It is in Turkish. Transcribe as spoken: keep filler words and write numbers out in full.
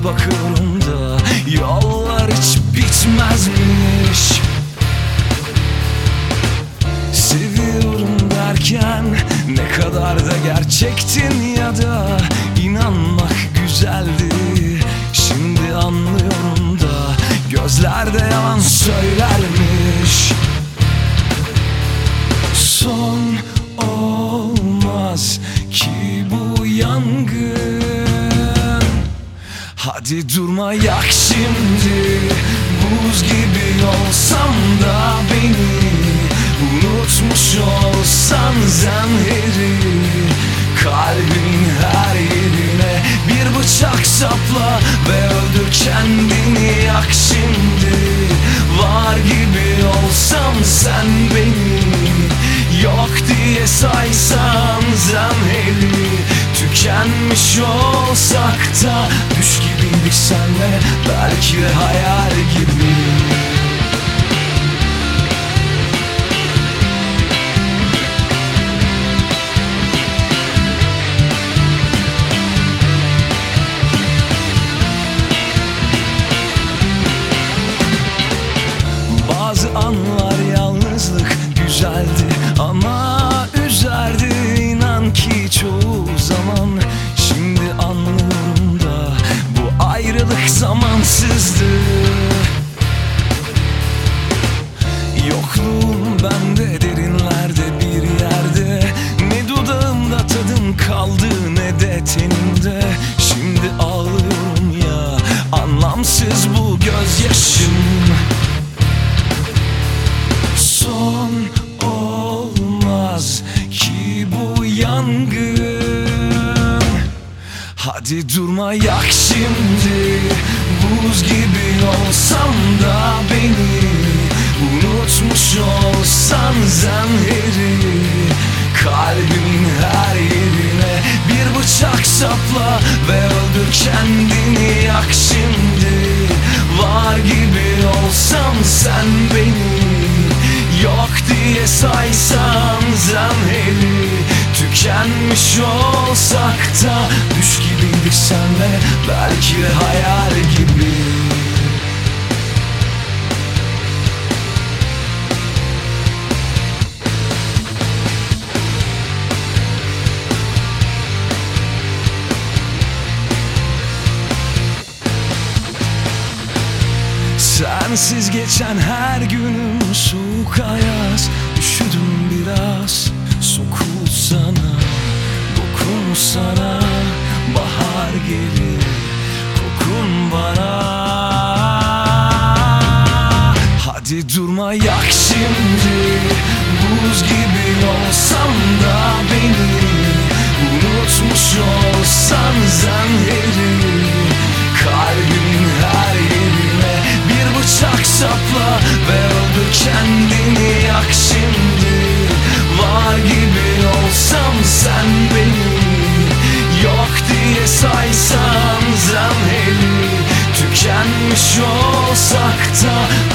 bakıyorum da yollar hiç bitmezmiş. Seviyorum derken ne kadar da gerçektin ya da inanmak güzeldi. Şimdi anlıyorum da gözlerde yalan söylermiş. Son olmaz ki bu yangın. Hadi durma yak şimdi. Buz gibi olsam da beni unutmuş olsan zemheri, kalbimin her yerine bir bıçak sapla ve öldür kendini. Yak şimdi. Var gibi olsam sen beni yok diye saysan zemheri, tükenmiş olsak da düş gibiydik senle, belki de hayal gibi. Bazı anlar yalnızlık güzeldi ama üzerdi, inan ki çoğu zaman. Şimdi anlıyorum da bu ayrılık zamansızdı. Yokluğum bende derinlerde bir yerde, ne dudağımda tadım kaldı ne de tenimde. Şimdi ağlıyorum ya, anlamsız bu gözyaşım. Son olmaz ki bu yangın. Hadi durma yak şimdi. Buz gibi olsam da beni unutmuş olsan zemheri, kalbimin her yerine bir bıçak sapla ve öldür kendini. Yak şimdi. Var gibi olsam sen beni yok diye saysan zemheri, tükenmiş olsak da düş gibiydik senle, belki de hayal gibi. Sensiz geçen her günüm soğuk ayaz. Üşüdüm biraz, sokulsana, dokunsana. Bahar gelir, kokun bana. Hadi durma yak şimdi. Buz gibi olsam da beni unutmuş olsan zemheri, kalbimin her yerine bir bıçak sapla ve öldür kendini. Yak şimdi. Var gibi olsam sen beni yok diye saysan zemheri, tükenmiş olsak da